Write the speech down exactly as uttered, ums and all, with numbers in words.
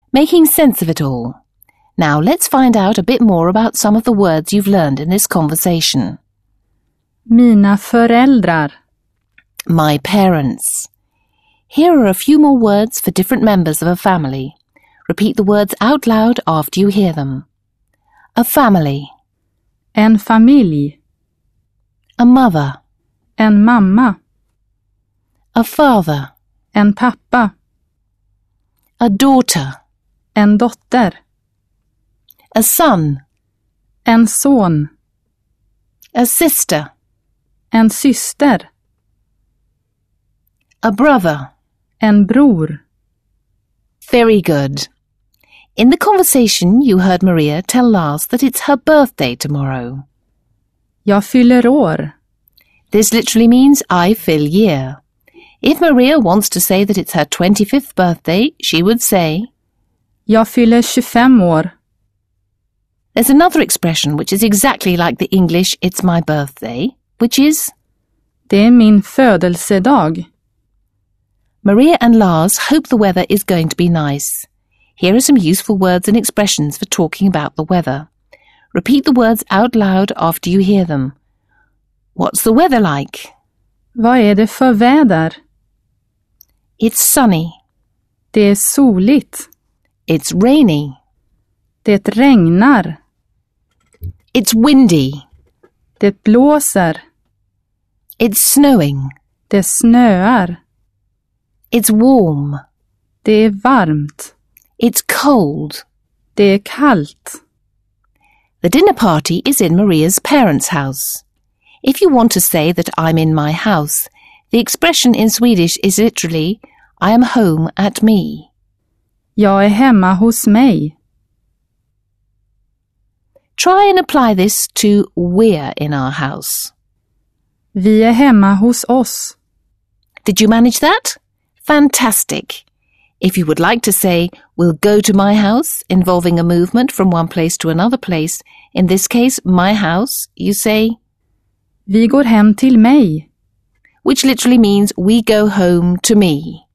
making sense of it all. Now let's find out a bit more about some of the words you've learned in this conversation. Mina föräldrar. My parents. Here are a few more words for different members of a family. Repeat the words out loud after you hear them. A family. En familj. A mother. En mamma. A father. En pappa. A daughter. En dotter. A son. En son. A sister. En syster. A brother. En bror. Very good. In the conversation you heard Maria tell Lars that it's her birthday tomorrow. Jag fyller år. This literally means I fill year. If Maria wants to say that it's her twenty-fifth birthday, she would say, Jag fyller tjugofem år. There's another expression which is exactly like the English it's my birthday, which is, Det är min födelsedag. Maria and Lars hope the weather is going to be nice. Here are some useful words and expressions for talking about the weather. Repeat the words out loud after you hear them. What's the weather like? Vad är det för väder? It's sunny. Det är soligt. It's rainy. Det regnar. It's windy. Det blåser. It's snowing. Det snöar. It's warm. Det är varmt. It's cold. Det är kallt. The dinner party is in Maria's parents' house. If you want to say that I'm in my house, the expression in Swedish is literally, I am home at me. Jag är hemma hos mig. Try and apply this to we're in our house. Vi är hemma hos oss. Did you manage that? Fantastic! If you would like to say, we'll go to my house, involving a movement from one place to another place, in this case, my house, you say, Vi går hem till mig. which literally means we go home to me.